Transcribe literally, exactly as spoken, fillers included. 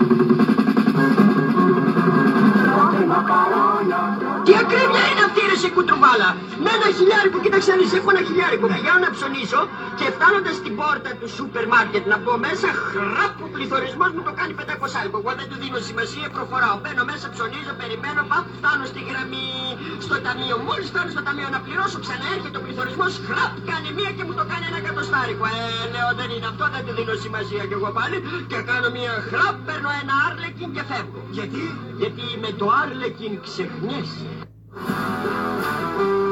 Τι ακρίβεια είναι αυτή ρε σε κουτρουβάλα. Με ένα χιλιάρικο, κοίταξε αν έχω ένα χιλιάρικο. Πηγαίνω να ψωνίσω και φτάνοντας στην πόρτα του σούπερ μάρκετ να μπω μέσα, χραπ, ο πληθωρισμός μου το κάνει πεντακόσια. Εγώ δεν του δίνω σημασία, προχωράω. Μπαίνω μέσα, ψωνίζω, περιμένω, παπ, φτάνω στη γραμμή στο ταμείο. Μόλις φτάνω στο ταμείο να πληρώσω, ξαναέρχεται ο πληθωρισμός, χραπ, κάνει μία και μου το κάνει ένα εκατοστάρικο. Ε, λέω δεν είναι αυτό, δεν του δίνω σημασία κι εγώ πάλι. Και κάνω μία χραπ, παίρνω ένα άρλεκιν και φεύγω. Γιατί? Γιατί με το άρλεκιν ξεχνιέσαι.